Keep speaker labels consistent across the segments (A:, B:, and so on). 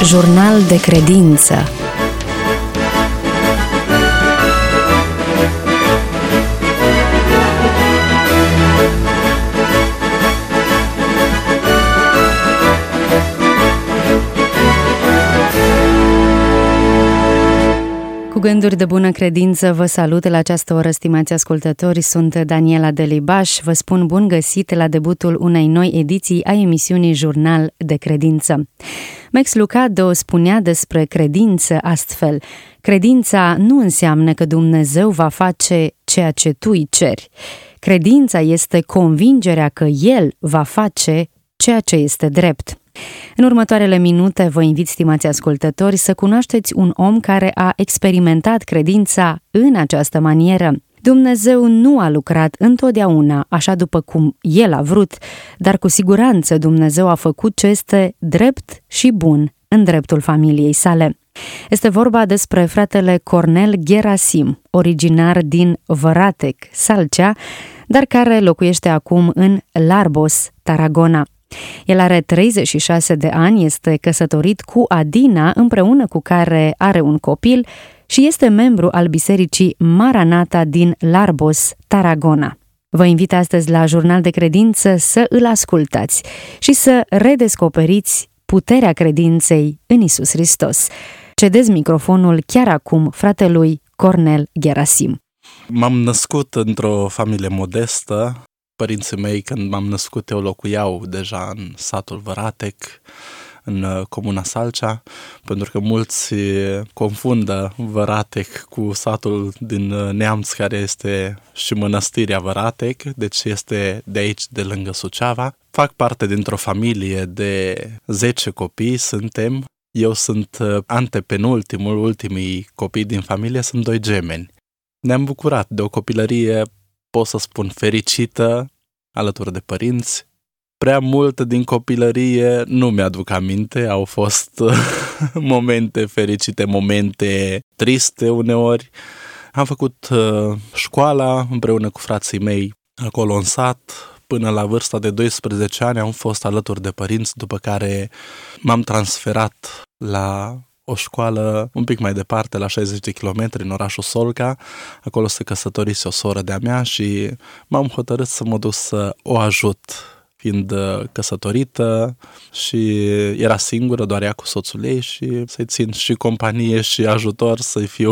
A: Jurnal de credință. Cu gânduri de bună credință vă salut la această oră, stimați ascultători, sunt Daniela Delibaș, vă spun bun găsit la debutul unei noi ediții a emisiunii Jurnal de credință. Max Lucado spunea despre credință astfel: credința nu înseamnă că Dumnezeu va face ceea ce tu îi ceri. Credința este convingerea că El va face ceea ce este drept. În următoarele minute vă invit, stimați ascultători, să cunoașteți un om care a experimentat credința în această manieră. Dumnezeu nu a lucrat întotdeauna așa după cum El a vrut, dar cu siguranță Dumnezeu a făcut ce este drept și bun în dreptul familiei sale. Este vorba despre fratele Cornel Gerasim, originar din Văratec, Salcea, dar care locuiește acum în Larbos, Tarragona. El are 36 de ani, este căsătorit cu Adina, împreună cu care are un copil și este membru al Bisericii Maranata din Larbos, Tarragona. Vă invit astăzi la Jurnal de Credință să îl ascultați și să redescoperiți puterea credinței în Iisus Hristos. Cedez microfonul chiar acum fratelui Cornel Gerasim.
B: M-am născut într-o familie modestă. Părinții mei, când m-am născut, eu locuiau deja în satul Văratec, în comuna Salcea, pentru că mulți confundă Văratec cu satul din Neamț, care este și mănăstirea Văratec, deci este de aici, de lângă Suceava. Fac parte dintr-o familie de 10 copii, suntem. Eu sunt antepenultimul, ultimii copii din familie, sunt 2 gemeni. Ne-am bucurat de o copilărie, pot să spun, fericită, alături de părinți. Prea mult din copilărie nu mi-aduc aminte, au fost momente fericite, momente triste uneori. Am făcut școala împreună cu frații mei acolo în sat. Până la vârsta de 12 ani am fost alături de părinți, după care m-am transferat la o școală un pic mai departe, la 60 de kilometri, în orașul Solca. Acolo se căsătorise o soră de-a mea și m-am hotărât să mă duc să o ajut, fiind căsătorită și era singură, doar ea cu soțul ei, și să-i țin și companie și ajutor să-i fiu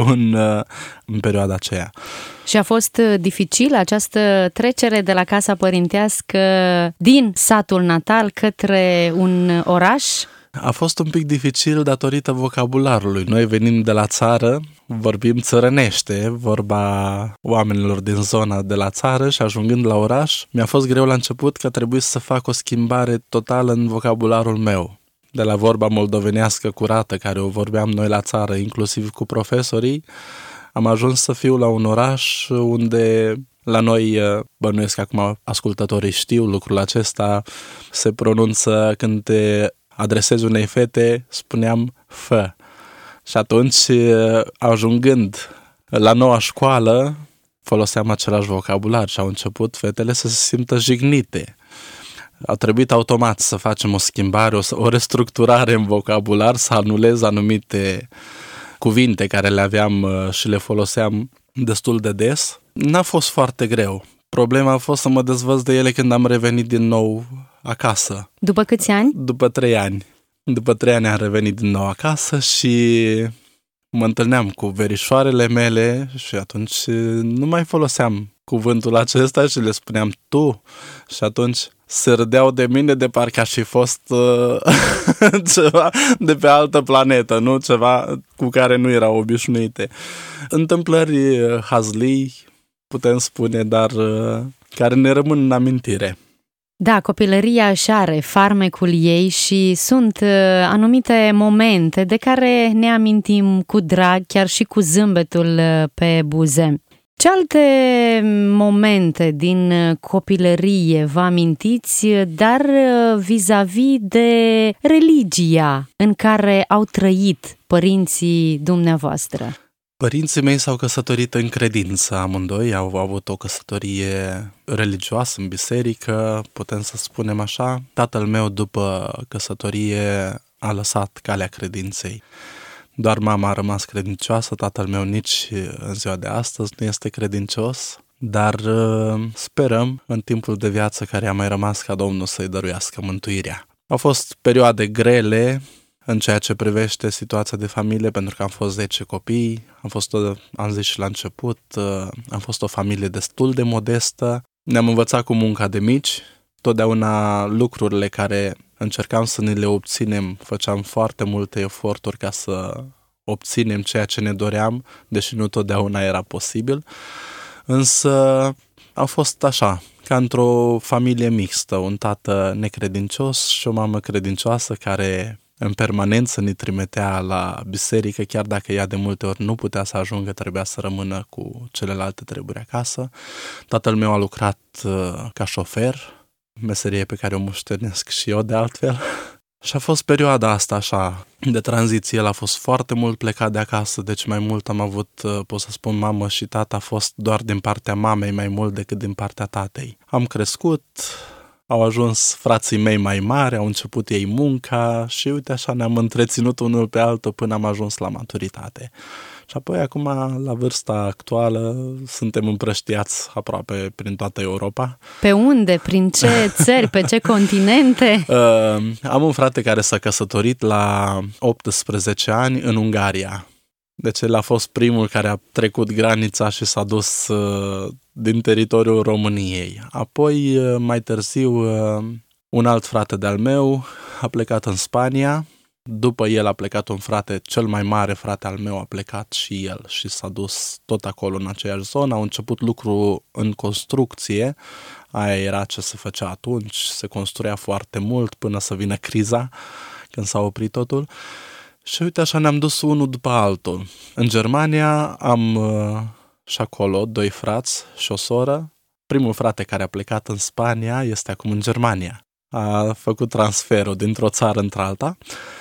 B: în perioada aceea.
A: Și a fost dificil această trecere de la casa părintească din satul natal către un oraș?
B: A fost un pic dificil datorită vocabularului. Noi venim de la țară, vorbim țărănește, vorba oamenilor din zona de la țară, și ajungând la oraș, mi-a fost greu la început că trebuie să fac o schimbare totală în vocabularul meu. De la vorba moldovenească curată, care o vorbeam noi la țară, inclusiv cu profesorii, am ajuns să fiu la un oraș unde la noi, bănuiesc că acum ascultătorii știu lucrul acesta, se pronunță când te adresezi unei fete, spuneam fă. Și atunci, ajungând la noua școală, foloseam același vocabular și au început fetele să se simtă jignite. A trebuit automat să facem o schimbare, o restructurare în vocabular, să anulez anumite cuvinte care le aveam și le foloseam destul de des. N-a fost foarte greu. Problema a fost să mă dezvăț de ele când am revenit din nou acasă.
A: După câți ani?
B: După 3 ani. După 3 ani am revenit din nou acasă și mă întâlneam cu verișoarele mele și atunci nu mai foloseam cuvântul acesta și le spuneam tu. Și atunci se râdeau de mine de parcă aș fi fost ceva de pe altă planetă, nu? Ceva cu care nu erau obișnuite. Întâmplări hazlii, putem spune, dar care ne rămân în amintire.
A: Da, copilăria își are farmecul ei și sunt anumite momente de care ne amintim cu drag, chiar și cu zâmbetul pe buze. Ce alte momente din copilărie vă amintiți, dar vis-a-vis de religia în care au trăit părinții dumneavoastră?
B: Părinții mei s-au căsătorit în credință, amândoi au avut o căsătorie religioasă în biserică, putem să spunem așa. Tatăl meu, după căsătorie, a lăsat calea credinței. Doar mama a rămas credincioasă, tatăl meu nici în ziua de astăzi nu este credincios, dar sperăm în timpul de viață care a mai rămas ca Domnul să-i dăruiască mântuirea. Au fost perioade grele în ceea ce privește situația de familie, pentru că am fost 10 copii, am zis și la început, am fost o familie destul de modestă, ne-am învățat cu munca de mici, totdeauna lucrurile care încercam să ne le obținem, făceam foarte multe eforturi ca să obținem ceea ce ne doream, deși nu totdeauna era posibil, însă a fost așa, ca într-o familie mixtă, un tată necredincios și o mamă credincioasă care în permanență ne trimitea la biserică, chiar dacă ea de multe ori nu putea să ajungă, trebuia să rămână cu celelalte treburi acasă. Tatăl meu a lucrat ca șofer, meserie pe care o moștenesc și eu de altfel. Și a fost perioada asta așa de tranziție, el a fost foarte mult plecat de acasă, deci mai mult am avut, pot să spun, mamă și tată a fost doar din partea mamei mai mult decât din partea tatei. Am crescut, au ajuns frații mei mai mari, au început ei munca și uite așa ne-am întreținut unul pe altul până am ajuns la maturitate. Și apoi acum, la vârsta actuală, suntem împrăștiați aproape prin toată Europa.
A: Pe unde? Prin ce țări? Pe ce continente?
B: Am un frate care s-a căsătorit la 18 ani în Ungaria. Deci el a fost primul care a trecut granița și s-a dus din teritoriul României. Apoi, mai târziu, un alt frate de-al meu a plecat în Spania. După el a plecat un frate, cel mai mare frate al meu a plecat și el și s-a dus tot acolo în aceeași zonă. Au început lucru în construcție, aia era ce se făcea atunci, se construia foarte mult până să vină criza, când s-a oprit totul. Și uite așa ne-am dus unul după altul. În Germania am și acolo 2 frați și o soră. Primul frate care a plecat în Spania este acum în Germania. A făcut transferul dintr-o țară într-alta.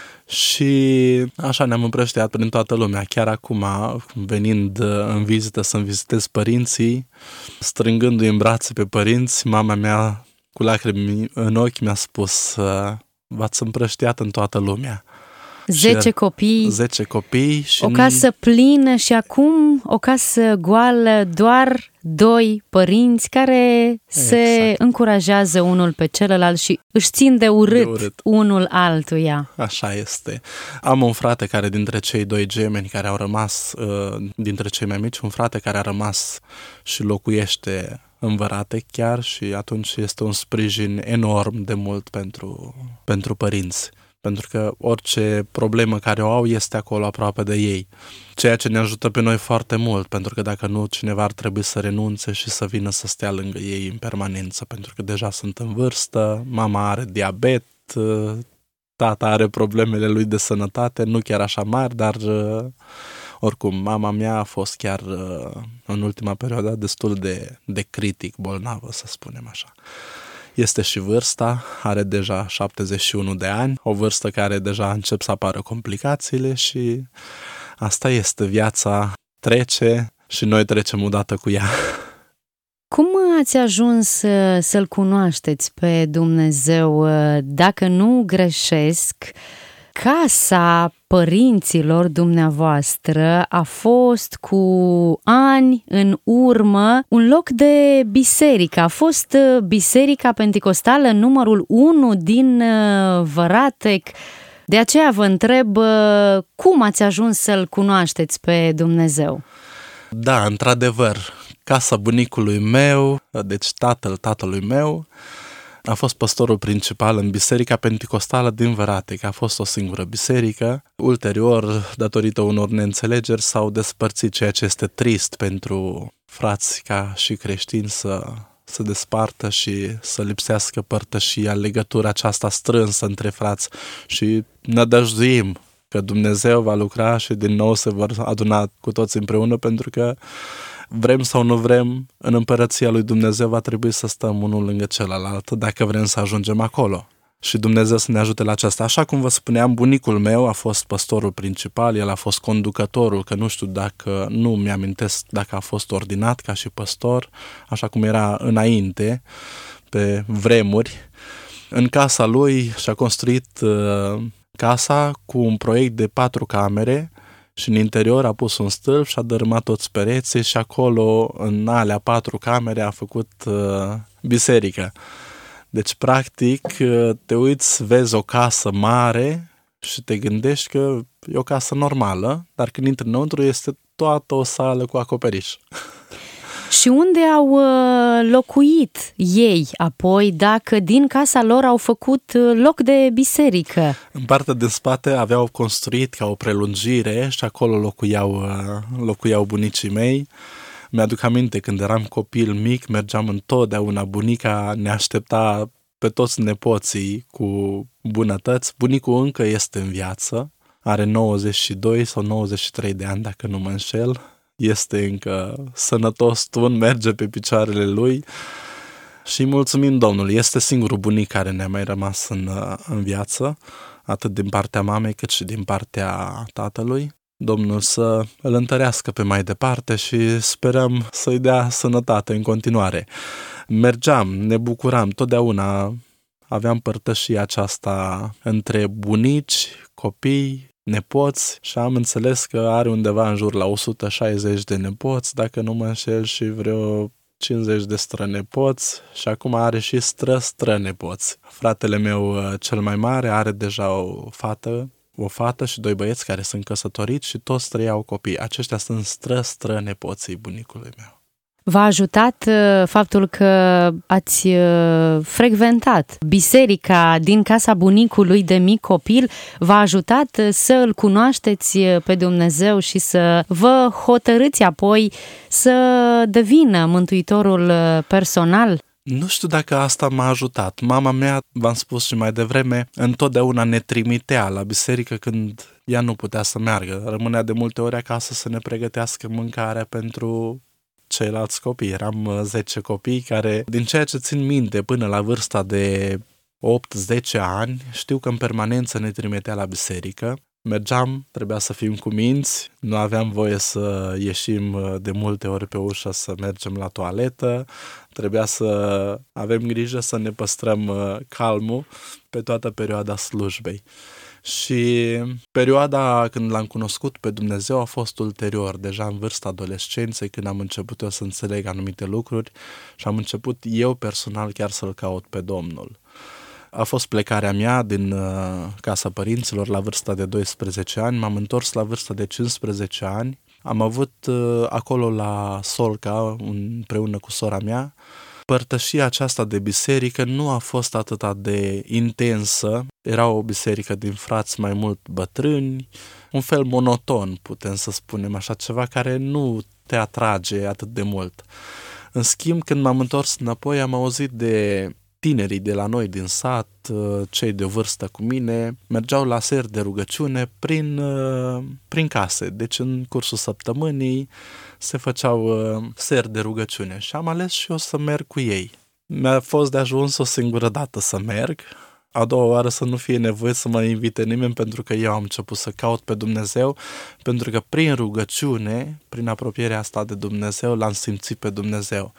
B: Și așa ne-am împrăștiat prin toată lumea. Chiar acum, venind în vizită să-mi vizitez părinții, strângându-i în brațe pe părinți, mama mea, cu lacrimi în ochi, mi-a spus: v-ați împrăștiat în toată lumea.
A: 10 copii,
B: 10 copii și
A: o casă plină și acum o casă goală, doar 2 părinți care se încurajează unul pe celălalt și își țin de urât unul altuia.
B: Așa este. Am un frate care dintre cei 2 gemeni care au rămas, dintre cei mai mici, un frate care a rămas și locuiește în Văratec chiar și atunci este un sprijin enorm de mult pentru părinți. Pentru că orice problemă care o au este acolo aproape de ei. Ceea ce ne ajută pe noi foarte mult, pentru că dacă nu, cineva ar trebui să renunțe și să vină să stea lângă ei în permanență, pentru că deja sunt în vârstă, mama are diabet, tata are problemele lui de sănătate, nu chiar așa mari, dar oricum, mama mea a fost chiar în ultima perioadă destul de critic bolnavă, să spunem așa. Este și vârsta, are deja 71 de ani, o vârstă care deja încep să apară complicațiile și asta este, viața trece și noi trecem odată cu ea.
A: Cum ați ajuns să-L cunoașteți pe Dumnezeu? Dacă nu greșesc, casa părinților dumneavoastră a fost cu ani în urmă un loc de biserică. A fost Biserica Penticostală numărul 1 din Văratec. De aceea vă întreb, cum ați ajuns să-L cunoașteți pe Dumnezeu?
B: Da, într-adevăr, casa bunicului meu, deci tatălui meu, a fost păstorul principal în Biserica Penticostală din Văratec. A fost o singură biserică. Ulterior, datorită unor neînțelegeri, s-au despărțit, ceea ce este trist pentru frați ca și creștini să se despartă și să lipsească părtășia, legătura aceasta strânsă între frați. Și nădăjduim că Dumnezeu va lucra și din nou se vor aduna cu toți împreună, pentru că vrem sau nu vrem, în împărăția lui Dumnezeu va trebui să stăm unul lângă celălalt dacă vrem să ajungem acolo. Și Dumnezeu să ne ajute la aceasta. Așa cum vă spuneam, bunicul meu a fost păstorul principal, el a fost conducătorul, că nu știu dacă, nu mi-amintesc dacă a fost ordinat ca și păstor, așa cum era înainte, pe vremuri. În casa lui și-a construit casa cu un proiect de 4 camere și în interior a pus un stâlp și a dărâmat toți pereții și acolo, în alea 4 camere, a făcut biserică. Deci, practic, te uiți, vezi o casă mare și te gândești că e o casă normală, dar când intri înăuntru este toată o sală cu acoperiș.
A: Și unde au locuit ei apoi, dacă din casa lor au făcut loc de biserică?
B: În partea din spate aveau construit ca o prelungire și acolo locuiau bunicii mei. Mi-aduc aminte, când eram copil mic, mergeam întotdeauna, bunica ne aștepta pe toți nepoții cu bunătăți. Bunicul încă este în viață, are 92 sau 93 de ani, dacă nu mă înșel. Este încă sănătos, tun, merge pe picioarele lui și mulțumim Domnului. Este singurul bunic care ne-a mai rămas în viață, atât din partea mamei cât și din partea tatălui. Domnul să îl întărească pe mai departe și sperăm să-i dea sănătate în continuare. Mergeam, ne bucuram, totdeauna aveam părtășia aceasta între bunici, copii, nepoți și am înțeles că are undeva în jur la 160 de nepoți, dacă nu mă înșel, și vreo 50 de strănepoți și acum are și strănepoți. Fratele meu cel mai mare are deja o fată și 2 băieți care sunt căsătoriți și toți 3 au copii. Aceștia sunt strănepoții bunicului meu.
A: V-a ajutat faptul că ați frecventat biserica din casa bunicului de mic copil? V-a ajutat să îl cunoașteți pe Dumnezeu și să vă hotărâți apoi să devină mântuitorul personal?
B: Nu știu dacă asta m-a ajutat. Mama mea, v-am spus și mai devreme, întotdeauna ne trimitea la biserică când ea nu putea să meargă. Rămânea de multe ori acasă să ne pregătească mâncarea pentru ceilalți copii. Eram 10 copii care, din ceea ce țin minte, până la vârsta de 8-10 ani, știu că în permanență ne trimitea la biserică. Mergeam, trebuia să fim cuminți, nu aveam voie să ieșim de multe ori pe ușă să mergem la toaletă, trebuia să avem grijă să ne păstrăm calmul pe toată perioada slujbei. Și perioada când l-am cunoscut pe Dumnezeu a fost ulterior, deja în vârsta adolescenței, când am început eu să înțeleg anumite lucruri și am început eu personal chiar să-L caut pe Domnul. A fost plecarea mea din casa părinților la vârsta de 12 ani, m-am întors la vârsta de 15 ani, am avut acolo la Solca, împreună cu sora mea, părtășia aceasta de biserică nu a fost atât de intensă, era o biserică din frați mai mult bătrâni, un fel monoton, putem să spunem așa, ceva care nu te atrage atât de mult. În schimb, când m-am întors înapoi, am auzit de tinerii de la noi din sat, cei de vârstă cu mine, mergeau la seri de rugăciune prin case. Deci în cursul săptămânii se făceau seri de rugăciune și am ales și eu să merg cu ei. Mi-a fost de ajuns o singură dată să merg, a doua oară să nu fie nevoie să mă invite nimeni, pentru că eu am început să caut pe Dumnezeu, pentru că prin rugăciune, prin apropierea asta de Dumnezeu, l-am simțit pe Dumnezeu.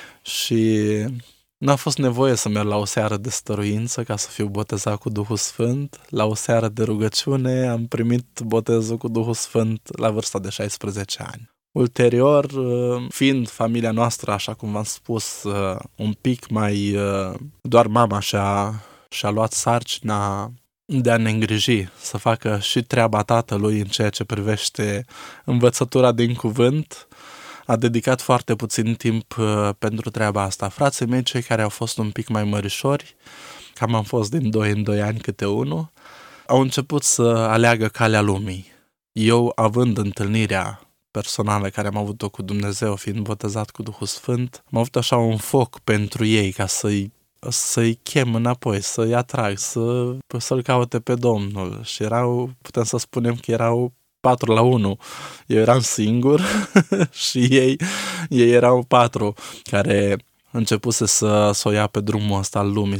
B: Și n-a fost nevoie să merg la o seară de stăruință ca să fiu botezat cu Duhul Sfânt. La o seară de rugăciune am primit botezul cu Duhul Sfânt la vârsta de 16 ani. Ulterior, fiind familia noastră, așa cum v-am spus, un pic mai... doar mama și-a luat sarcina de a ne îngriji, să facă și treaba tatălui în ceea ce privește învățătura din cuvânt, a dedicat foarte puțin timp pentru treaba asta. Frații mei, cei care au fost un pic mai mărișori, cam am fost din 2 în 2 ani câte unul, au început să aleagă calea lumii. Eu, având întâlnirea personală care am avut-o cu Dumnezeu, fiind botezat cu Duhul Sfânt, am avut așa un foc pentru ei ca să-i chem înapoi, să-i atrag, să-L caute pe Domnul. Și putem să spunem că erau 4 la 1. Eu eram singur și ei erau 4 care începuse să o ia pe drumul ăsta al lumii,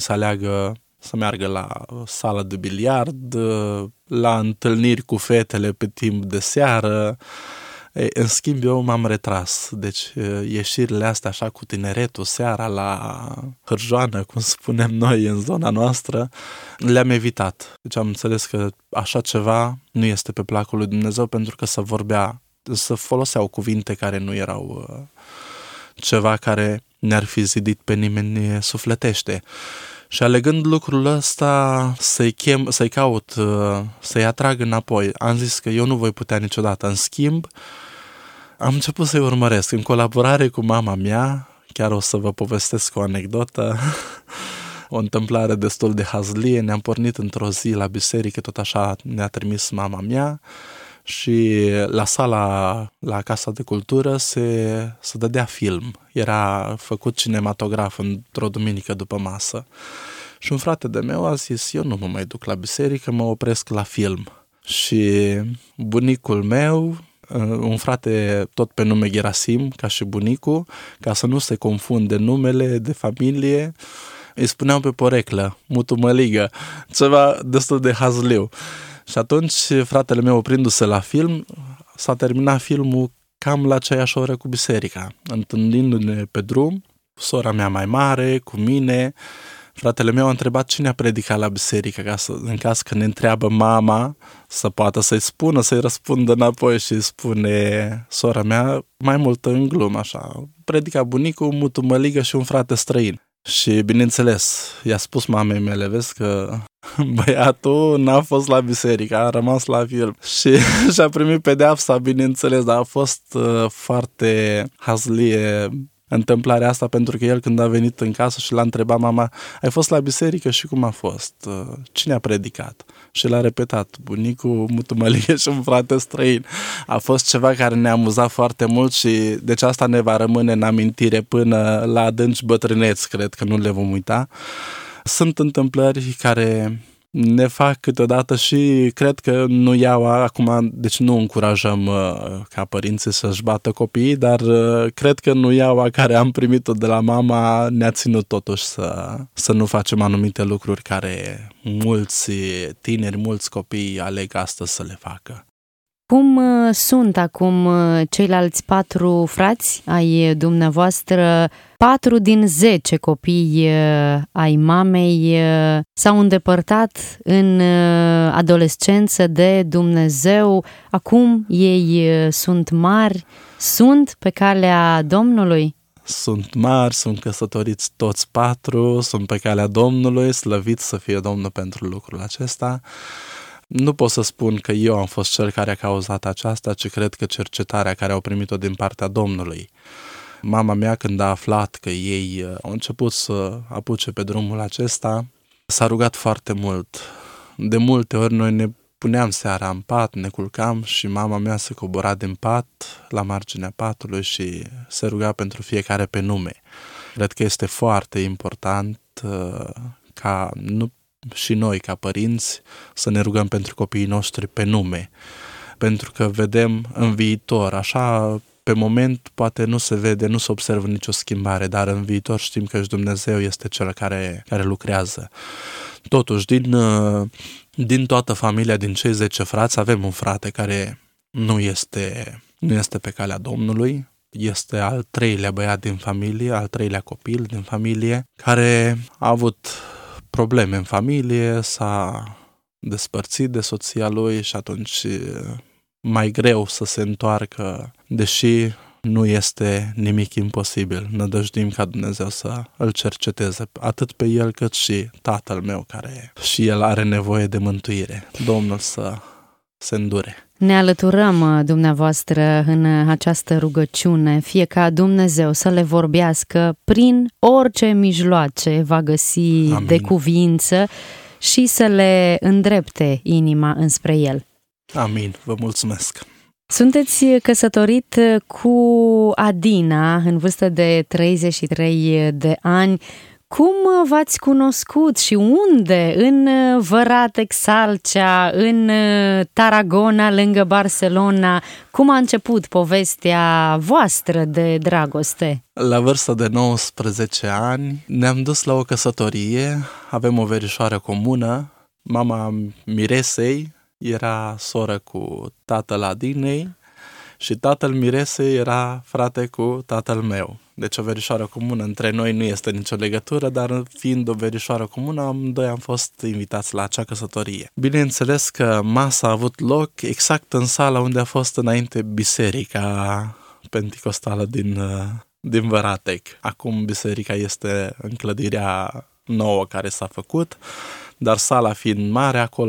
B: să meargă la sală de biliard, la întâlniri cu fetele pe timp de seară, În schimb, eu m-am retras. Deci, ieșirile astea așa cu tineretul, seara la hârjoană, cum spunem noi în zona noastră, le-am evitat. Deci am înțeles că așa ceva nu este pe placul lui Dumnezeu, pentru că să foloseau cuvinte care nu erau ceva care ne-ar fi zidit pe nimeni sufletește. Și alegând lucrul ăsta, să-i caut, să-i atrag înapoi, am zis că eu nu voi putea niciodată. În schimb, am început să-i urmăresc în colaborare cu mama mea. Chiar o să vă povestesc o anecdotă, o întâmplare destul de hazlie. Ne-am pornit într-o zi la biserică, tot așa ne-a trimis mama mea, și la sala, la Casa de Cultură, se dădea film. Era făcut cinematograf într-o duminică după masă. Și un frate de meu a zis, eu nu mă mai duc la biserică, mă opresc la film. Și bunicul meu, un frate tot pe nume Gerasim, ca și bunicul, ca să nu se confunde numele de familie, îi spuneau pe poreclă, Mutu Măligă, ceva destul de hazliu. Și atunci fratele meu, oprindu-se la film, s-a terminat filmul cam la aceeași oră cu biserica. Întâlnindu-ne pe drum, sora mea mai mare, cu mine, fratele meu a întrebat cine a predicat la biserică, în caz că ne întreabă mama, să poată să-i răspundă înapoi, și spune sora mea, mai mult în glumă, așa, predica bunicul, Mutu Măligă și un frate străin. Și, bineînțeles, i-a spus mamei mele, vezi că băiatul n-a fost la biserică, a rămas la film. Și și-a primit pedeapsa, bineînțeles, dar a fost foarte hazlie întâmplarea asta, pentru că el, când a venit în casă și l-a întrebat mama, ai fost la biserică și cum a fost? Cine a predicat? Și l-a repetat, bunicul, Mutu Măligă și un frate străin. A fost ceva care ne-a amuzat foarte mult și deci asta ne va rămâne în amintire până la adânci bătrâneți, cred că nu le vom uita. Sunt întâmplări care ne fac câteodată și cred că nu iau acum, deci nu încurajăm ca părinții să-și bată copiii, dar cred că nu iau care am primit-o de la mama ne-a ținut totuși să nu facem anumite lucruri care mulți tineri, mulți copii aleg astăzi să le facă.
A: Cum sunt acum ceilalți 4 frați ai dumneavoastră? 4 din 10 copii ai mamei s-au îndepărtat în adolescență de Dumnezeu. Acum ei sunt mari, sunt pe calea Domnului?
B: Sunt mari, sunt căsătoriți toți 4, sunt pe calea Domnului, slăvit să fie Domnul pentru lucrul acesta. Nu pot să spun că eu am fost cel care a cauzat aceasta, ci cred că cercetarea care au primit-o din partea Domnului. Mama mea, când a aflat că ei au început să apuce pe drumul acesta, s-a rugat foarte mult. De multe ori noi ne puneam seara în pat, ne culcam și mama mea se cobora din pat la marginea patului și se ruga pentru fiecare pe nume. Cred că este foarte important ca și noi, ca părinți, să ne rugăm pentru copiii noștri pe nume. Pentru că vedem în viitor, așa, pe moment poate nu se vede, nu se observă nicio schimbare, dar în viitor știm că și Dumnezeu este Cel care lucrează. Totuși, din toată familia, din cei 10 frați, avem un frate care nu este pe calea Domnului, este al 3-lea băiat din familie, al 3-lea copil din familie, care a avut probleme în familie, s-a despărțit de soția lui și atunci mai greu să se întoarcă, deși nu este nimic imposibil. Nădăjduim ca Dumnezeu să îl cerceteze, atât pe el cât și tatăl meu, care și el are nevoie de mântuire. Domnul să se îndure.
A: Ne alăturăm dumneavoastră în această rugăciune, fie ca Dumnezeu să le vorbească prin orice mijloace va găsi. Amin. De cuvință și să le îndrepte inima înspre El.
B: Amin, vă mulțumesc!
A: Sunteți căsătorit cu Adina în vârstă de 33 de ani. Cum v-ați cunoscut și unde? În Văratec, Salcea, în Tarragona, lângă Barcelona. Cum a început povestea voastră de dragoste?
B: La vârsta de 19 ani ne-am dus la o căsătorie, avem o verișoară comună. Mama Miresei era soră cu tatăl Adinei Și tatăl miresei era frate cu tatăl meu. Deci o verișoară comună între noi nu este nicio legătură, dar fiind o verișoară comună, amândoi am fost invitați la acea căsătorie. Bineînțeles că masa a avut loc exact în sala unde a fost înainte biserica penticostală din Văratec. Acum biserica este în clădirea nouă care s-a făcut, dar sala fiind mare, acolo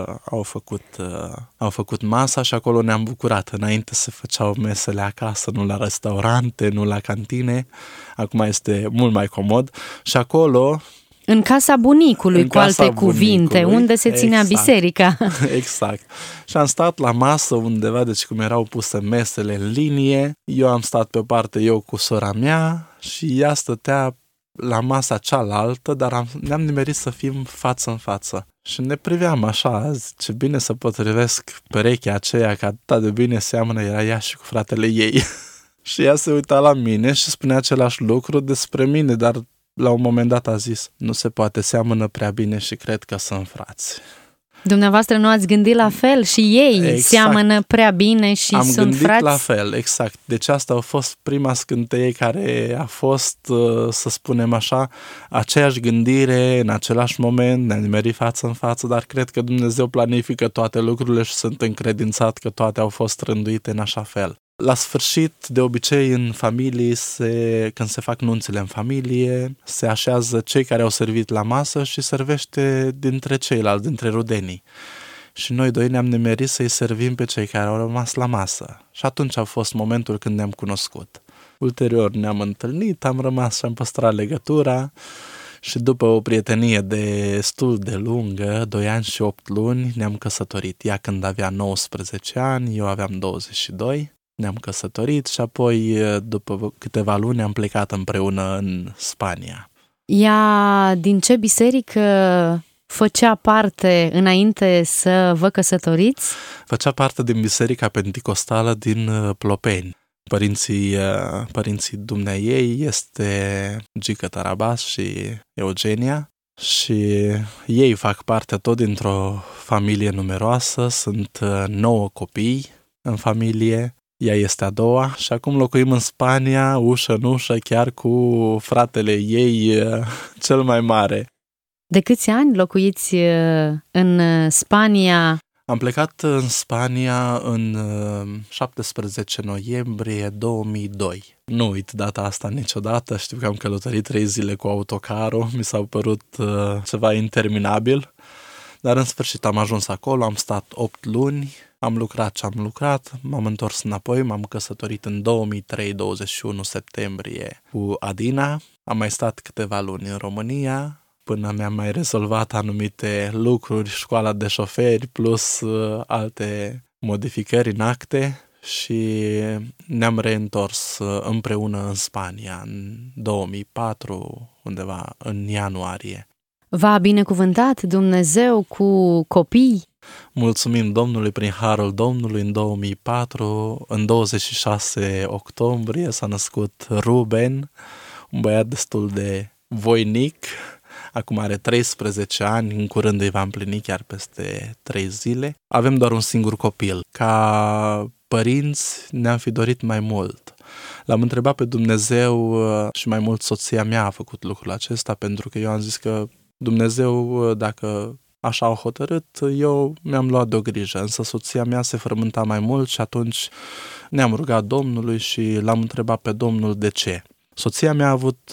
B: au făcut masa și acolo ne-am bucurat. Înainte se făceau mesele acasă, nu la restaurante, nu la cantine. Acum este mult mai comod și acolo...
A: În casa bunicului, cu alte cuvinte, unde se ținea biserica.
B: Exact. Și am stat la masă undeva, deci cum erau puse mesele în linie, eu am stat pe o parte, eu cu sora mea și ea stătea la masa cealaltă, dar ne-am nimerit să fim față în față. Și ne priveam așa, ce bine să potrivesc perechea aceea, că atât de bine seamănă, era ea și cu fratele ei. Și ea se uita la mine și spunea același lucru despre mine, dar la un moment dat a zis, nu se poate, seamănă prea bine și cred că sunt frați.
A: Dumneavoastră nu ați gândit la fel și ei seamănă prea bine și
B: am
A: sunt
B: gândit
A: frați?
B: La fel, exact. Deci asta a fost prima scânteie care a fost, să spunem așa, aceeași gândire în același moment, ne-am nimerit față în față, dar cred că Dumnezeu planifică toate lucrurile și sunt încredințat că toate au fost rânduite în așa fel. La sfârșit, de obicei, în familii, când se fac nunțile în familie, se așează cei care au servit la masă și servește dintre ceilalți, dintre rudenii. Și noi doi ne-am nimerit să-i servim pe cei care au rămas la masă. Și atunci a fost momentul când ne-am cunoscut. Ulterior ne-am întâlnit, am rămas și am păstrat legătura și după o prietenie destul de lungă, 2 ani și 8 luni, ne-am căsătorit. Ea când avea 19 ani, eu aveam 22. Ne-am căsătorit și apoi, după câteva luni, am plecat împreună în Spania.
A: Ea din ce biserică făcea parte înainte să vă căsătoriți?
B: Făcea parte din Biserica Penticostală din Plopeni. Părinții dumneaei este Gică Tarabas și Eugenia și ei fac parte tot dintr-o familie numeroasă, sunt 9 copii în familie. Ea este a doua și acum locuim în Spania, ușă în ușă, chiar cu fratele ei cel mai mare.
A: De câți ani locuiți în Spania?
B: Am plecat în Spania în 17 noiembrie 2002. Nu uit data asta niciodată, știu că am călătorit 3 zile cu autocarul, mi s-au părut ceva interminabil, dar în sfârșit am ajuns acolo, am stat 8 luni. Am lucrat ce am lucrat, m-am întors înapoi, m-am căsătorit în 2003, 21 septembrie cu Adina. Am mai stat câteva luni în România, până mi-am mai rezolvat anumite lucruri, școala de șoferi, plus alte modificări în acte și ne-am reîntors împreună în Spania în 2004, undeva în ianuarie.
A: V-a binecuvântat Dumnezeu cu copii?
B: Mulțumim Domnului prin harul Domnului în 2004, în 26 octombrie s-a născut Ruben, un băiat destul de voinic, acum are 13 ani, în curând îi va împlini chiar peste 3 zile. Avem doar un singur copil. Ca părinți ne-am fi dorit mai mult. L-am întrebat pe Dumnezeu și mai mult soția mea a făcut lucrul acesta, pentru că eu am zis că Dumnezeu, dacă așa au hotărât, eu mi-am luat de o grijă, însă soția mea se frământa mai mult și atunci ne-am rugat Domnului și l-am întrebat pe Domnul de ce. Soția mea a avut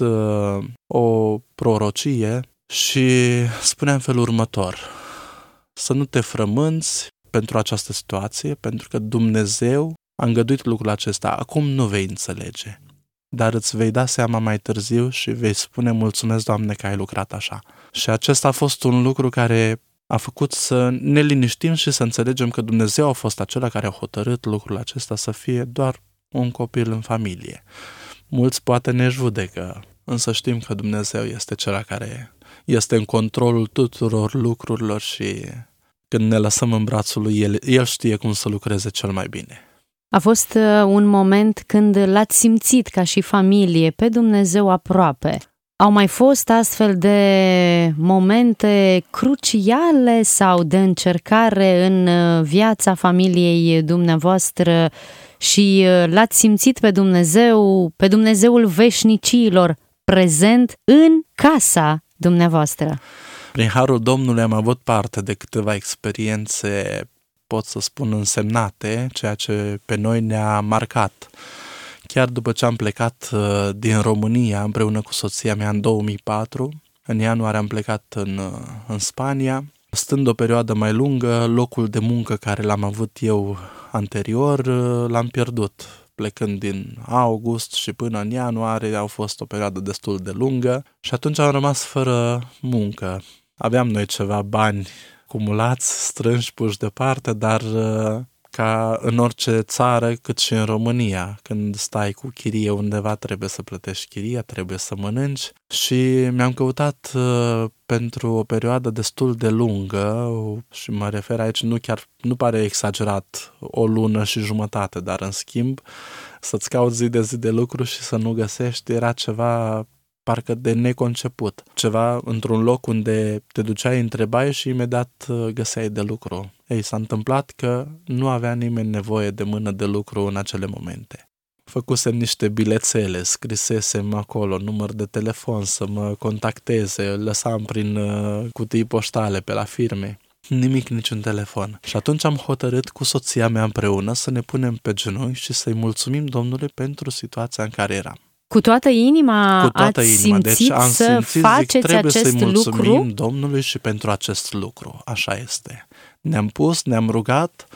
B: o prorocie și spunea în felul următor: să nu te frămânți pentru această situație, pentru că Dumnezeu a îngăduit lucrul acesta. Acum nu vei înțelege, dar îți vei da seama mai târziu și vei spune mulțumesc, Doamne, că ai lucrat așa. Și acesta a fost un lucru care a făcut să ne liniștim și să înțelegem că Dumnezeu a fost acela care a hotărât lucrul acesta să fie doar un copil în familie. Mulți poate ne judecă, însă știm că Dumnezeu este cel care este în controlul tuturor lucrurilor și când ne lăsăm în brațul lui, El știe cum să lucreze cel mai bine.
A: A fost un moment când l-ați simțit ca și familie, pe Dumnezeu aproape. Au mai fost astfel de momente cruciale sau de încercare în viața familiei dumneavoastră și l-ați simțit pe Dumnezeu, pe Dumnezeul veșnicilor, prezent în casa dumneavoastră.
B: Prin harul Domnului am avut parte de câteva experiențe, pot să spun, însemnate, ceea ce pe noi ne-a marcat. Chiar după ce am plecat din România împreună cu soția mea în 2004, în ianuarie am plecat în Spania. Stând o perioadă mai lungă, locul de muncă care l-am avut eu anterior l-am pierdut. Plecând din august și până în ianuarie a fost o perioadă destul de lungă și atunci am rămas fără muncă. Aveam noi ceva bani acumulați, strânși, puși deoparte, dar ca în orice țară, cât și în România, când stai cu chirie undeva, trebuie să plătești chiria, trebuie să mănânci și mi-am căutat pentru o perioadă destul de lungă și mă refer aici, nu pare exagerat, o lună și jumătate, dar în schimb să-ți cauți zi de zi de lucru și să nu găsești era ceva parcă de neconceput. Ceva într-un loc unde te duceai, întrebai și imediat găseai de lucru. Ei, s-a întâmplat că nu avea nimeni nevoie de mână de lucru în acele momente. Făcusem niște bilețele, scrisesem acolo număr de telefon să mă contacteze, lăsam prin cutii poștale pe la firme. Nimic, niciun telefon. Și atunci am hotărât cu soția mea împreună să ne punem pe genunchi și să-i mulțumim Domnului pentru situația în care eram.
A: Cu toată inima ați simțit
B: deci am
A: să
B: simțit,
A: faceți
B: trebuie
A: acest
B: să-i mulțumim
A: lucru?
B: Domnului și pentru acest lucru. Așa este. Ne-am pus, ne-am rugat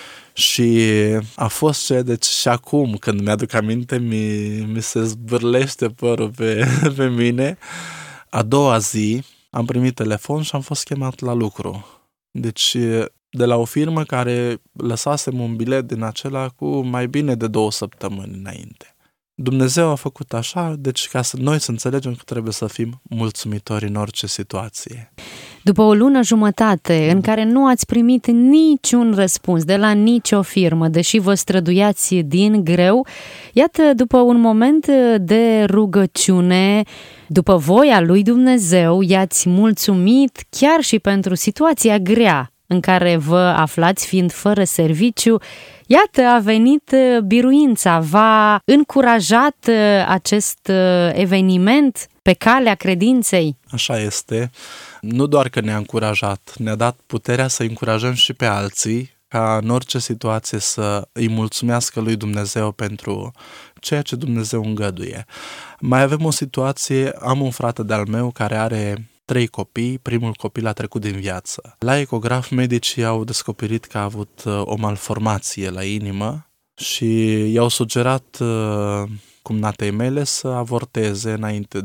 B: și a fost deci și acum când mi-aduc aminte, mi se zbârlește părul pe mine. A doua zi am primit telefon și am fost chemat la lucru. Deci de la o firmă care lăsasem un bilet din acela cu mai bine de 2 săptămâni înainte. Dumnezeu a făcut așa, deci ca noi să înțelegem că trebuie să fim mulțumitori în orice situație.
A: După o lună jumătate în care nu ați primit niciun răspuns de la nicio firmă, deși vă străduiați din greu, iată, după un moment de rugăciune, după voia lui Dumnezeu, i-ați mulțumit chiar și pentru situația grea în care vă aflați fiind fără serviciu. Iată, a venit biruința, v-a încurajat acest eveniment pe calea credinței?
B: Așa este. Nu doar că ne-a încurajat, ne-a dat puterea să încurajăm și pe alții, ca în orice situație să îi mulțumească lui Dumnezeu pentru ceea ce Dumnezeu îngăduie. Mai avem o situație, am un frate de-al meu care are 3 copii, primul copil a trecut din viață. La ecograf, medicii au descoperit că a avut o malformație la inimă și i-au sugerat cumnatei mele să avorteze înainte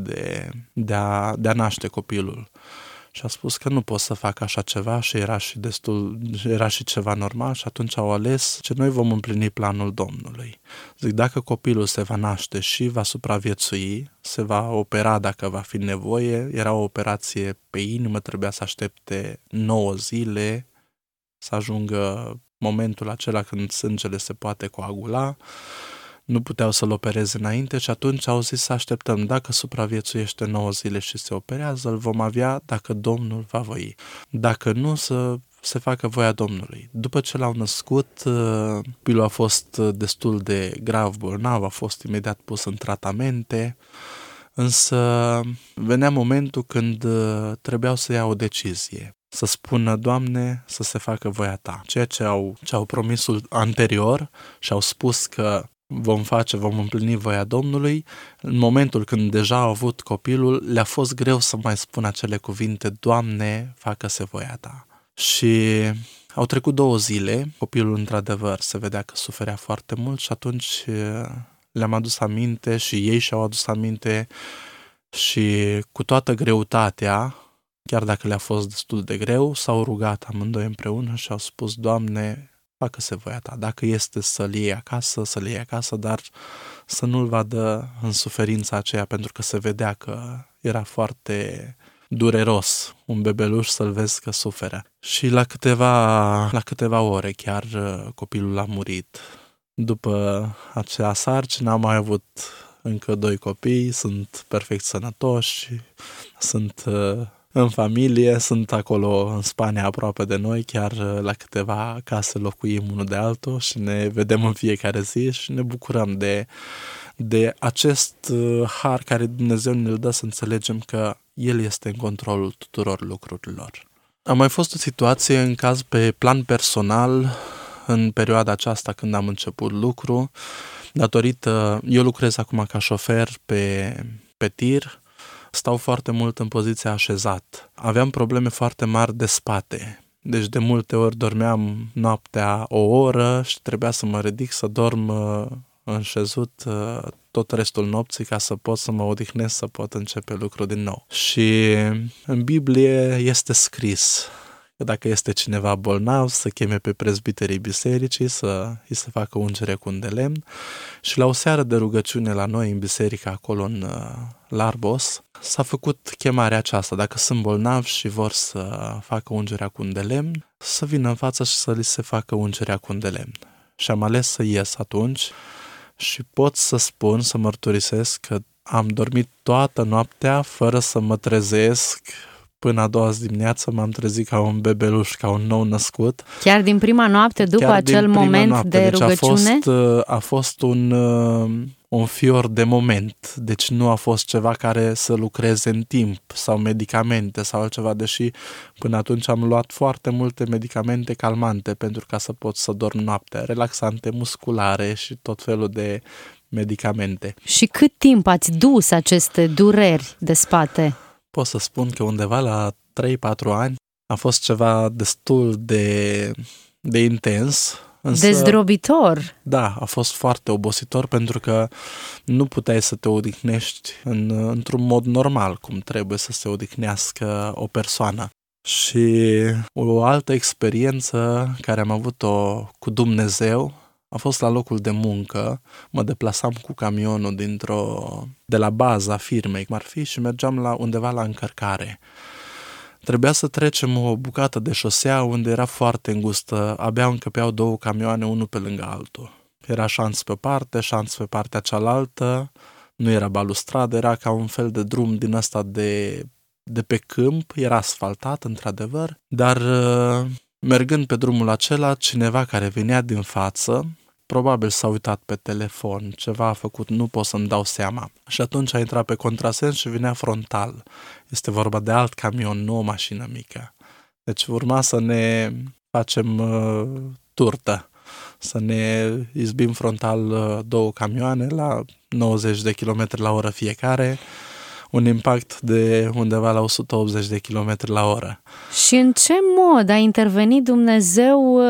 B: de a naște copilul. Și a spus că nu pot să fac așa ceva și era și ceva normal și atunci au ales că noi vom împlini planul Domnului. Zic, dacă copilul se va naște și va supraviețui, se va opera dacă va fi nevoie, era o operație pe inimă, trebuia să aștepte 9 zile să ajungă momentul acela când sângele se poate coagula. Nu puteau să-l opereze înainte și atunci au zis să așteptăm. Dacă supraviețuiește 9 zile și se operează, îl vom avea dacă Domnul va voi. Dacă nu, să se facă voia Domnului. După ce l-au născut, copilul a fost destul de grav bolnav, a fost imediat pus în tratamente, însă venea momentul când trebuiau să ia o decizie. Să spună, Doamne, să se facă voia Ta. Ceea ce au promisul anterior și au spus că vom împlini voia Domnului, în momentul când deja au avut copilul, le-a fost greu să mai spună acele cuvinte, Doamne, facă-se voia Ta. Și au trecut 2 zile, copilul într-adevăr se vedea că suferea foarte mult și atunci le-am adus aminte și ei și-au adus aminte și cu toată greutatea, chiar dacă le-a fost destul de greu, s-au rugat amândoi împreună și au spus, Doamne, facă-se voia Ta. Dacă este să-l iei acasă, dar să nu-l vadă în suferința aceea, pentru că se vedea că era foarte dureros un bebeluș să-l vezi că suferă. Și la câteva ore chiar copilul a murit. După acea sarcină am mai avut încă 2 copii, sunt perfect sănătoși, sunt în familie, sunt acolo în Spania aproape de noi, chiar la câteva case locuim unul de altul și ne vedem în fiecare zi și ne bucurăm de acest har care Dumnezeu ne-l dă să înțelegem că El este în controlul tuturor lucrurilor. A mai fost o situație în caz pe plan personal în perioada aceasta când am început lucru, datorită, eu lucrez acum ca șofer pe tir, stau foarte mult în poziția așezat. Aveam probleme foarte mari de spate, deci de multe ori dormeam noaptea o oră și trebuia să mă ridic să dorm înșezut tot restul nopții ca să pot să mă odihnesc, să pot începe lucrul din nou. Și în Biblie este scris că dacă este cineva bolnav, să cheme pe prezbiterii bisericii să îi se facă ungere cu un de lemn. Și la o seară de rugăciune la noi în biserică, acolo în Larbos, s-a făcut chemarea aceasta. Dacă sunt bolnavi și vor să facă ungerea cu un de lemn, să vină în față și să li se facă ungerea cu un de lemn. Și am ales să ies atunci și pot să spun, să mărturisesc că am dormit toată noaptea fără să mă trezesc. Până a doua zi dimineață m-am trezit ca un bebeluș, ca un nou născut.
A: Chiar din prima noapte, după acel moment de rugăciune?
B: Deci a fost un fior de moment. Deci nu a fost ceva care să lucreze în timp sau medicamente sau altceva, deși până atunci am luat foarte multe medicamente calmante pentru ca să pot să dorm noaptea, relaxante, musculare și tot felul de medicamente.
A: Și cât timp ați dus aceste dureri de spate?
B: Pot să spun că undeva la 3-4 ani a fost ceva destul de intens. Însă,
A: dezdrobitor.
B: Da, a fost foarte obositor pentru că nu puteai să te odihnești într-un mod normal, cum trebuie să se odihnească o persoană. Și o altă experiență care am avut-o cu Dumnezeu a fost la locul de muncă. Mă deplasam cu camionul de la baza firmei, cum ar fi, și mergeam undeva la încărcare. Trebuia să trecem o bucată de șosea unde era foarte îngustă, abia încăpeau 2 camioane, unul pe lângă altul. Era șanț pe parte, șanț pe partea cealaltă, nu era balustradă, era ca un fel de drum din ăsta de pe câmp, era asfaltat într-adevăr, dar mergând pe drumul acela, cineva care venea din față, probabil s-a uitat pe telefon, ceva a făcut, nu pot să-mi dau seama. Și atunci a intrat pe contrasens și vinea frontal. Este vorba de alt camion, nu o mașină mică. Deci urma să ne facem turtă, să ne izbim frontal 2 camioane la 90 de km la oră fiecare, un impact de undeva la 180 de km la oră.
A: Și în ce mod a intervenit Dumnezeu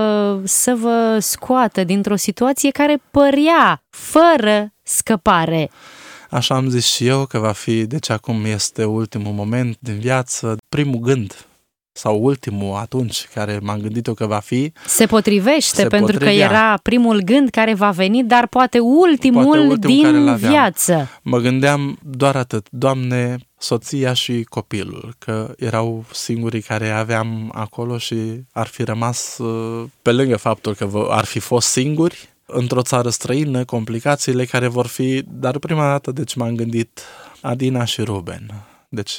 A: să vă scoată dintr-o situație care părea fără scăpare?
B: Așa am zis și eu că va fi, deci acum este ultimul moment din viață, primul gând sau ultimul atunci care m-am gândit eu că va fi.
A: Se potrivește pentru că era primul gând care va veni, dar poate ultimul din viață.
B: Mă gândeam doar atât, Doamne, soția și copilul, că erau singurii care aveam acolo și ar fi rămas, pe lângă faptul că ar fi fost singuri, într-o țară străină, complicațiile care vor fi, dar prima dată deci m-am gândit Adina și Ruben, deci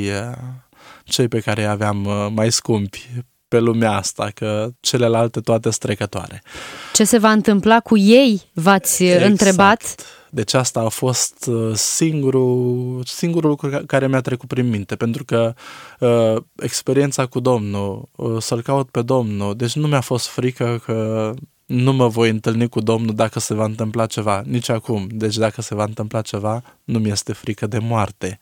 B: cei pe care îi aveam mai scumpi pe lumea asta, că celelalte toate strecătoare.
A: Ce se va întâmpla cu ei, v-ați întrebat?
B: Deci asta a fost singurul lucru care mi-a trecut prin minte, pentru că experiența cu Domnul, să-L caut pe Domnul, deci nu mi-a fost frică că nu mă voi întâlni cu Domnul dacă se va întâmpla ceva, nici acum. Deci dacă se va întâmpla ceva, nu mi este frică de moarte.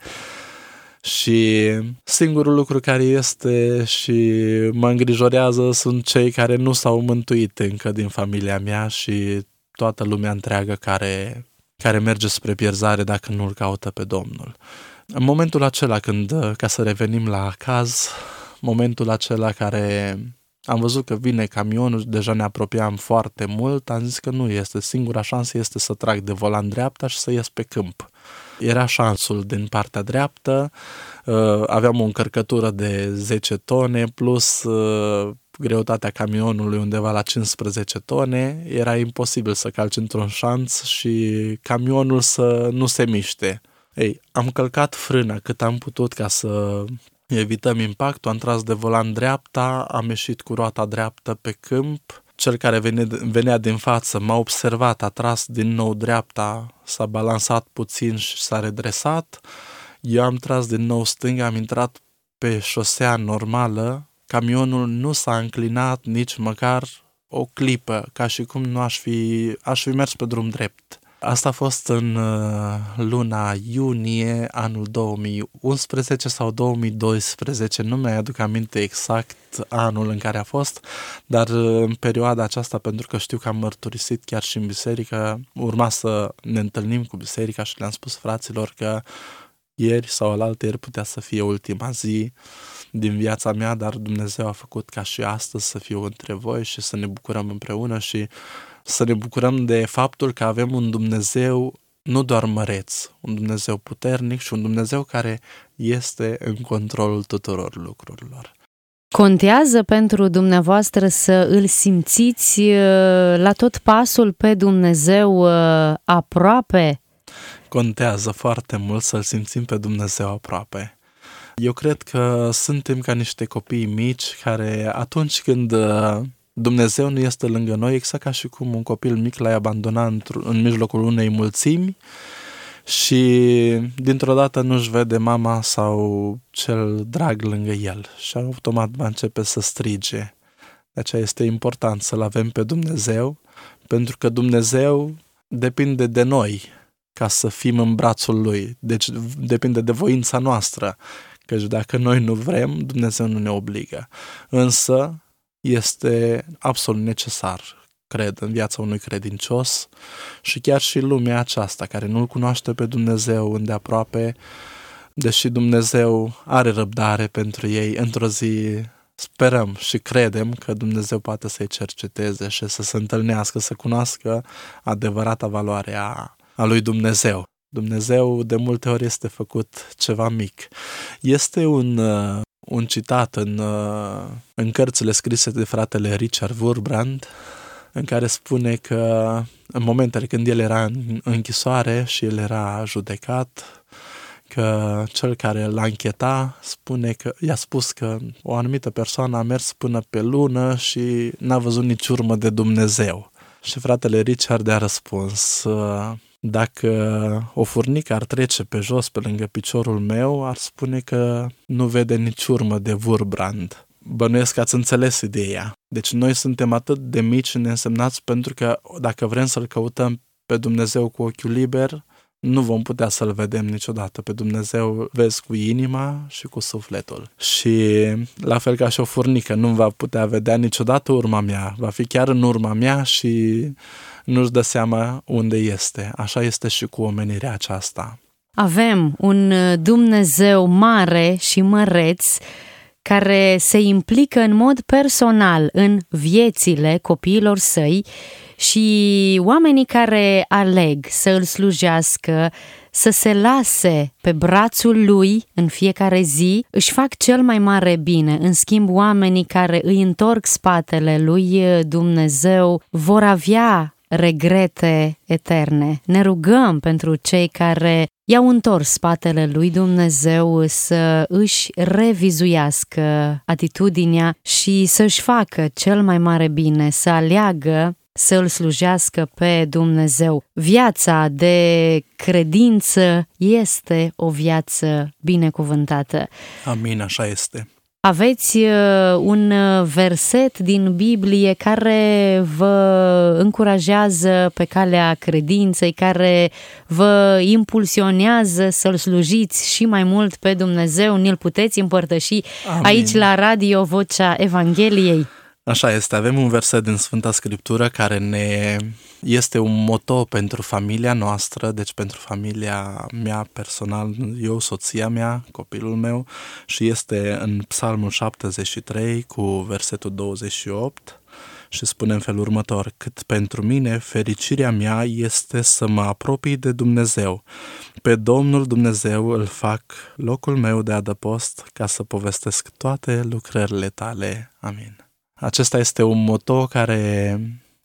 B: Și singurul lucru care este și mă îngrijorează sunt cei care nu s-au mântuit încă din familia mea și toată lumea întreagă care merge spre pierzare dacă nu-L caută pe Domnul. În momentul acela ca să revenim la caz, momentul acela care am văzut că vine camionul, deja ne apropiam foarte mult, am zis că nu este, singura șansă este să trag de volan dreapta și să ies pe câmp. Era șansul din partea dreaptă, aveam o încărcătură de 10 tone plus greutatea camionului undeva la 15 tone, era imposibil să calci într-un șanț și camionul să nu se miște. Am călcat frâna cât am putut ca să evităm impactul, am tras de volan dreapta, am ieșit cu roata dreaptă pe câmp. Cel care venea din față m-a observat, a tras din nou dreapta, s-a balansat puțin și s-a redresat. Eu am tras din nou stânga, am intrat pe șosea normală. Camionul nu s-a înclinat nici măcar o clipă, ca și cum aș fi mers pe drum drept. Asta a fost în luna iunie anul 2011 sau 2012, nu mi aduc aminte exact anul în care a fost, dar în perioada aceasta, pentru că știu că am mărturisit chiar și în biserică, urma să ne întâlnim cu biserica și le-am spus fraților că ieri sau alaltăieri putea să fie ultima zi din viața mea, dar Dumnezeu a făcut ca și astăzi să fiu între voi și să ne bucurăm împreună și să ne bucurăm de faptul că avem un Dumnezeu nu doar măreț, un Dumnezeu puternic și un Dumnezeu care este în controlul tuturor lucrurilor.
A: Contează pentru dumneavoastră să îl simțiți la tot pasul pe Dumnezeu aproape? Contează foarte mult să-L simțim pe Dumnezeu aproape. Eu cred că suntem ca niște copii mici care atunci când Dumnezeu nu este lângă noi, exact ca și cum un copil mic l-ai abandonat în mijlocul unei mulțimi și dintr-o dată nu-și vede mama sau cel drag lângă el și automat va începe să strige. De aceea este important să-L avem pe Dumnezeu, pentru că Dumnezeu depinde de noi ca să fim în brațul Lui. Deci depinde de voința noastră, căci dacă noi nu vrem, Dumnezeu nu ne obligă. Însă este absolut necesar, cred, în viața unui credincios și chiar și lumea aceasta care nu-L cunoaște pe Dumnezeu îndeaproape, deși Dumnezeu are răbdare pentru ei, într-o zi sperăm și credem că Dumnezeu poate să-i cerceteze și să se întâlnească, să cunoască adevărata valoare a lui Dumnezeu. Dumnezeu de multe ori este făcut ceva mic. Este un citat în cărțile scrise de fratele Richard Wurbrand, în care spune că în momentele când el era în închisoare și el era judecat, că cel care l-a închetat i-a spus că o anumită persoană a mers până pe lună și n-a văzut nici urmă de Dumnezeu. Și fratele Richard a răspuns: dacă o furnică ar trece pe jos pe lângă piciorul meu, ar spune că nu vede nici urmă de Wurbrand. Bănuiesc că ați înțeles ideea. Deci noi suntem atât de mici și neînsemnați pentru că dacă vrem să-L căutăm pe Dumnezeu cu ochiul liber, nu vom putea să-L vedem niciodată. Pe Dumnezeu vezi cu inima și cu sufletul. Și la fel ca și o furnică, nu va putea vedea niciodată urma mea. Va fi chiar în urma mea și nu-și dă seama unde este. Așa este și cu omenirea aceasta. Avem un Dumnezeu mare și măreț care se implică în mod personal în viețile copiilor săi și oamenii care aleg să îl slujească, să se lase pe brațul lui în fiecare zi, își fac cel mai mare bine. În schimb, oamenii care îi întorc spatele lui Dumnezeu vor avea regrete eterne. Ne rugăm pentru cei care i-au întors spatele lui Dumnezeu să își revizuiască atitudinea și să-și facă cel mai mare bine, să aleagă să îl slujească pe Dumnezeu. Viața de credință este o viață binecuvântată. Amin, așa este. Aveți un verset din Biblie care vă încurajează pe calea credinței, care vă impulsionează să-L slujiți și mai mult pe Dumnezeu? Ni-l puteți împărtăși aici la Radio Vocea Evangheliei? Așa este, avem un verset din Sfânta Scriptură care ne este un moto pentru familia noastră, deci pentru familia mea personal, eu, soția mea, copilul meu, și este în Psalmul 73 cu versetul 28 și spune în felul următor: cât pentru mine, fericirea mea este să mă apropii de Dumnezeu. Pe Domnul Dumnezeu îl fac locul meu de adăpost ca să povestesc toate lucrările tale. Amin. Acesta este un moto care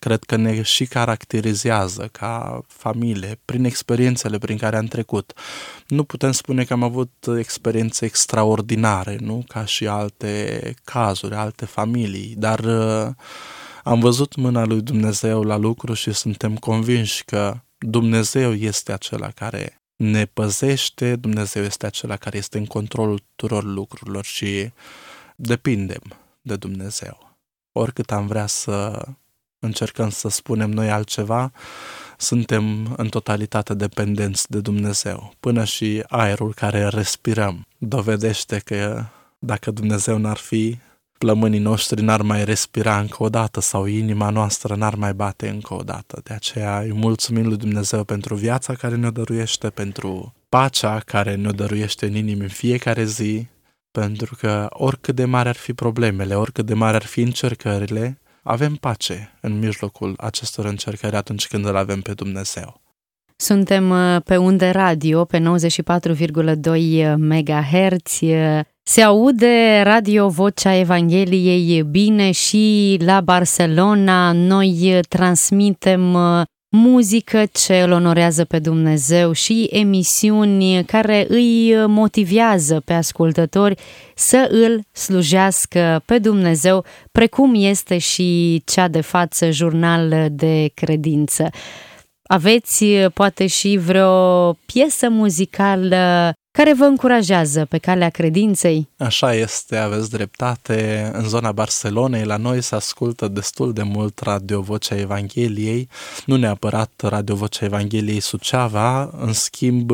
B: cred că ne și caracterizează ca familie, prin experiențele prin care am trecut. Nu putem spune că am avut experiențe extraordinare, nu? Ca și alte cazuri, alte familii, dar am văzut mâna lui Dumnezeu la lucru și suntem convinși că Dumnezeu este acela care ne păzește, Dumnezeu este acela care este în controlul tuturor lucrurilor și depindem de Dumnezeu. Oricât am vrea să încercăm să spunem noi altceva, suntem în totalitate dependenți de Dumnezeu. Până și aerul care respirăm dovedește că dacă Dumnezeu n-ar fi, plămânii noștri n-ar mai respira încă o dată sau inima noastră n-ar mai bate încă o dată. De aceea îi mulțumim lui Dumnezeu pentru viața care ne-o dăruiește, pentru pacea care ne-o dăruiește în inimă în fiecare zi, pentru că oricât de mari ar fi problemele, oricât de mari ar fi încercările, avem pace în mijlocul acestor încercări atunci când îl avem pe Dumnezeu.
A: Suntem pe unde radio, pe 94,2 MHz. Se aude Radio Vocea Evangheliei bine și la Barcelona. Noi transmitem muzică ce îl onorează pe Dumnezeu și emisiuni care îi motivează pe ascultători să îl slujească pe Dumnezeu, precum este și cea de față, Jurnal de Credință. Aveți poate și vreo piesă muzicală care vă încurajează pe calea credinței?
B: Așa este, aveți dreptate. În zona Barcelonei, la noi se ascultă destul de mult Radio Vocea Evangheliei, nu neapărat Radio Vocea Evangheliei Suceava, în schimb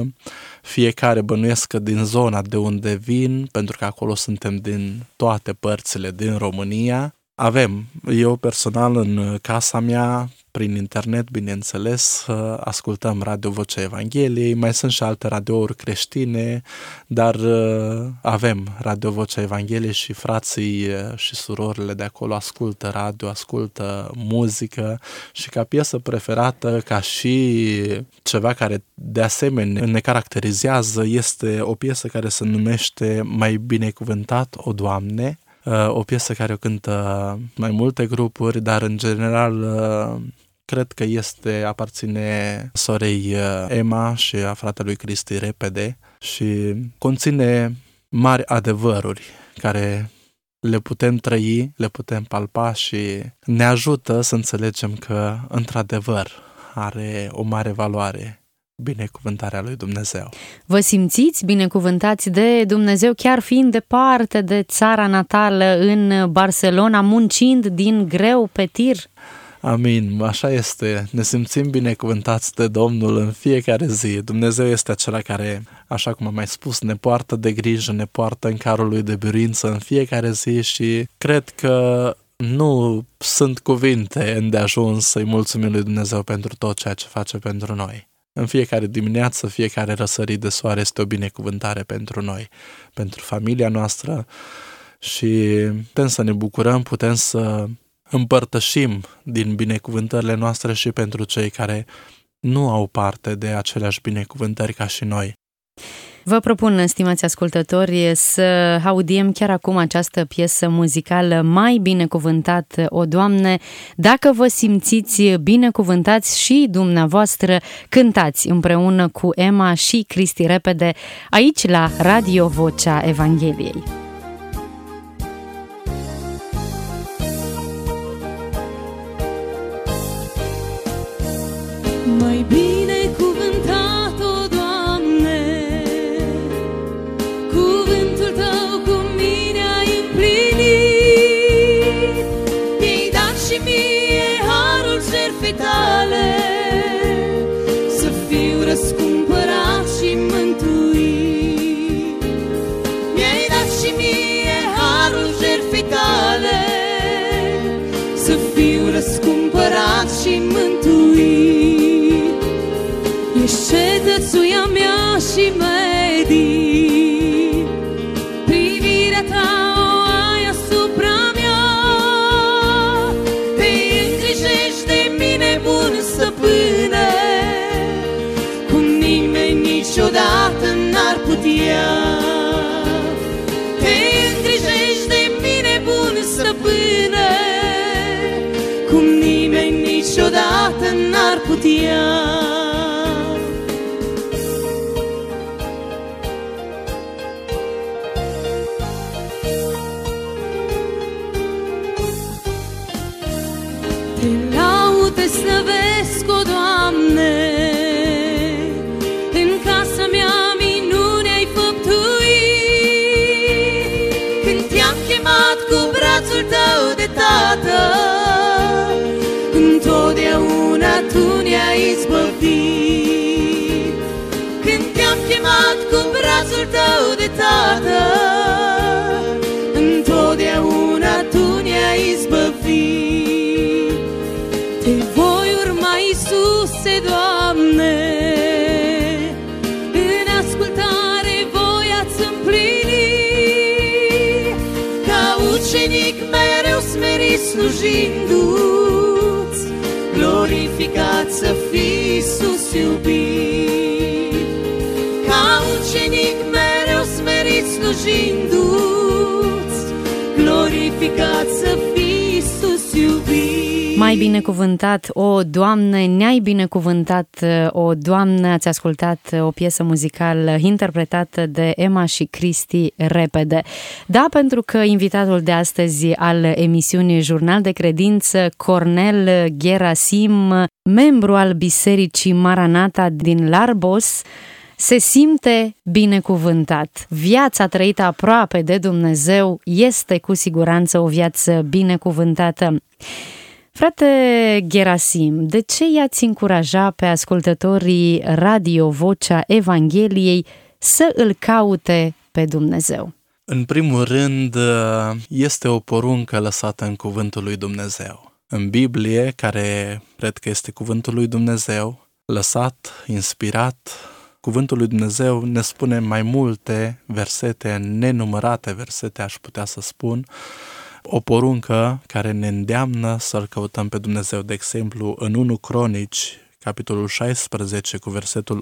B: fiecare bănuiesc că din zona de unde vin, pentru că acolo suntem din toate părțile din România, eu personal în casa mea, prin internet, bineînțeles, ascultăm Radio Vocea Evangheliei, mai sunt și alte radiouri creștine, dar avem Radio Vocea Evangheliei și frații și surorile de acolo ascultă radio, ascultă muzică și ca piesă preferată, ca și ceva care de asemenea ne caracterizează, este o piesă care se numește Mai binecuvântat, o Doamne, o piesă care o cântă mai multe grupuri, dar în general cred că aparține sorei Emma și a fratelui Cristi Repede și conține mari adevăruri care le putem trăi, le putem palpa și ne ajută să înțelegem că într-adevăr are o mare valoare binecuvântarea lui Dumnezeu.
A: Vă simțiți binecuvântați de Dumnezeu chiar fiind departe de țara natală în Barcelona, muncind din greu pe tir?
B: Amin, așa este. Ne simțim binecuvântați de Domnul în fiecare zi. Dumnezeu este acela care, așa cum am mai spus, ne poartă de grijă, ne poartă în carul lui de biruință în fiecare zi și cred că nu sunt cuvinte îndeajuns să-i mulțumim lui Dumnezeu pentru tot ceea ce face pentru noi. În fiecare dimineață, fiecare răsărit de soare este o binecuvântare pentru noi, pentru familia noastră și putem să ne bucurăm, putem să împărtășim din binecuvântările noastre și pentru cei care nu au parte de aceleași binecuvântări ca și noi.
A: Vă propun, stimați ascultători, să audiem chiar acum această piesă muzicală Mai binecuvântat, o Doamne. Dacă vă simțiți binecuvântați și dumneavoastră, cântați împreună cu Emma și Cristi Repede aici la Radio Vocea Evangheliei.
C: Mai binecuvântat, o Doamne, cuvântul Tău cu mine ai împlinit. Mi-ai dat și mie harul jertfei Tale, să fiu răscumpărat și mântuit. Mi-ai dat și mie harul jertfei Tale, să fiu răscumpărat și mântuit. Ești cetățuia mea și medii, privirea Ta o ai asupra mea. Te îngrijești de mine, bun stăpâne, cum nimeni niciodată n-ar putea. Te îngrijești de mine, bun stăpâne, cum nimeni putea. Te laud, te slăvesc, o Doamne, în casa mea minune ai făptuit. Când te-am chemat cu brațul tău de tată, întotdeauna tu ne-ai izbăvit. Când te-am chemat cu brațul tău de tată, întotdeauna tu ne-ai izbăvit. Te voi urma, Iisuse, Doamne, în ascultare voia-ți împlini. Ca ucenic mereu smerit slujindu-ți, glorificat să fii, Iisus iubit. Ca ucenic mereu smerit slujindu-ți, glorificat să fii, Iisus iubit.
A: Mai binecuvântat, o Doamne, ne-ai binecuvântat, o Doamne. Ați ascultat o piesă muzicală interpretată de Emma și Cristi Repede. Da, pentru că invitatul de astăzi al emisiunii Jurnal de Credință, Cornel Gerasim, membru al Bisericii Maranata din Larbos, se simte binecuvântat. Viața trăită aproape de Dumnezeu este cu siguranță o viață binecuvântată. Frate Gerasim, de ce i-ați încuraja pe ascultătorii Radio Vocea Evangheliei să îl caute pe Dumnezeu?
B: În primul rând, este o poruncă lăsată în cuvântul lui Dumnezeu. În Biblie, care cred că este cuvântul lui Dumnezeu, lăsat, inspirat, cuvântul lui Dumnezeu ne spune mai multe versete, nenumărate versete, aș putea să spun, o poruncă care ne îndeamnă să-L căutăm pe Dumnezeu. De exemplu, în 1 Cronici, capitolul 16, cu versetul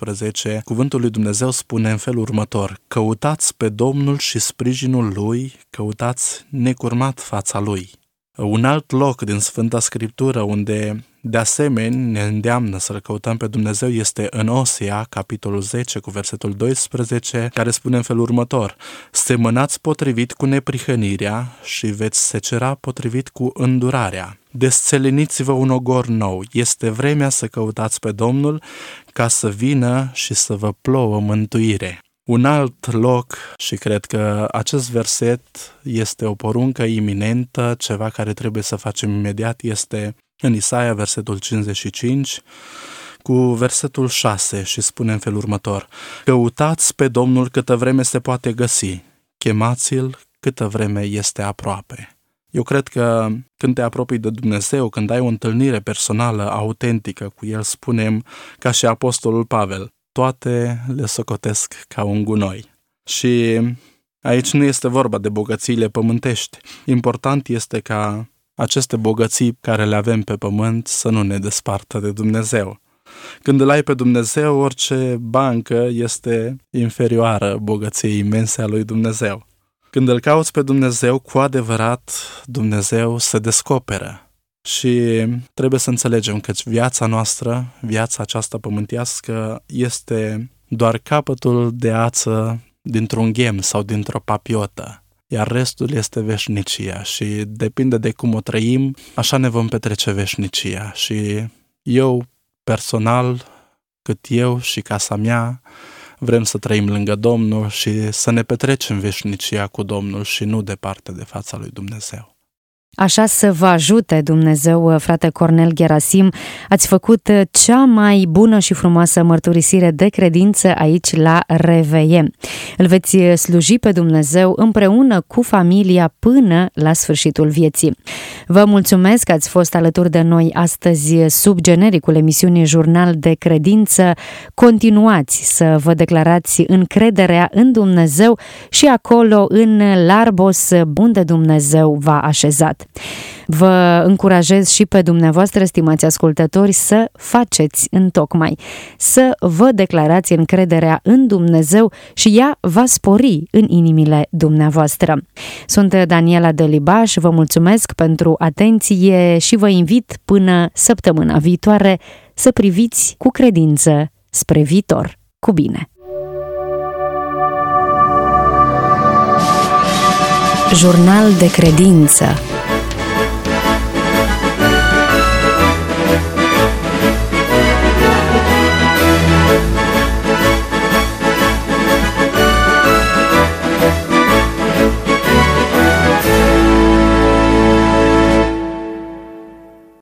B: 11, cuvântul lui Dumnezeu spune în felul următor: căutați pe Domnul și sprijinul Lui, căutați necurmat fața Lui. Un alt loc din Sfânta Scriptură unde de asemenea ne îndeamnă să-L căutăm pe Dumnezeu este în Osea, capitolul 10, cu versetul 12, care spune în felul următor: semănați potrivit cu neprihănirea și veți secera potrivit cu îndurarea. Desțeleniți-vă un ogor nou, este vremea să căutați pe Domnul ca să vină și să vă plouă mântuire. Un alt loc, și cred că acest verset este o poruncă iminentă, ceva care trebuie să facem imediat, este în Isaia, versetul 55, cu versetul 6 și spune în felul următor: căutați pe Domnul câtă vreme se poate găsi, chemați-L câtă vreme este aproape. Eu cred că când te apropii de Dumnezeu, când ai o întâlnire personală, autentică cu El, spunem ca și Apostolul Pavel: toate le socotesc ca un gunoi. Și aici nu este vorba de bogățiile pământești. Important este ca aceste bogății care le avem pe pământ să nu ne despartă de Dumnezeu. Când îl ai pe Dumnezeu, orice bancă este inferioară bogăției imense a lui Dumnezeu. Când îl cauți pe Dumnezeu, cu adevărat, Dumnezeu se descoperă. Și trebuie să înțelegem că viața noastră, viața aceasta pământească, este doar capătul de ață dintr-un ghem sau dintr-o papiotă, iar restul este veșnicia și depinde de cum o trăim, așa ne vom petrece veșnicia. Și eu, personal, cât eu și casa mea, vrem să trăim lângă Domnul și să ne petrecem veșnicia cu Domnul și nu departe de fața lui Dumnezeu.
A: Așa să vă ajute Dumnezeu, frate Cornel Gerasim. Ați făcut cea mai bună și frumoasă mărturisire de credință aici la Reveie. Îl veți sluji pe Dumnezeu împreună cu familia până la sfârșitul vieții. Vă mulțumesc că ați fost alături de noi astăzi sub genericul emisiunii Jurnal de Credință. Continuați să vă declarați încrederea în Dumnezeu și acolo în Larbos, unde Dumnezeu v-a așezat. Vă încurajez și pe dumneavoastră, stimați ascultători, să faceți întocmai, să vă declarați încrederea în Dumnezeu și ea va spori în inimile dumneavoastră. Sunt Daniela Delibaș, vă mulțumesc pentru atenție și vă invit până săptămâna viitoare să priviți cu credință spre viitor. Cu bine! Jurnal de credință.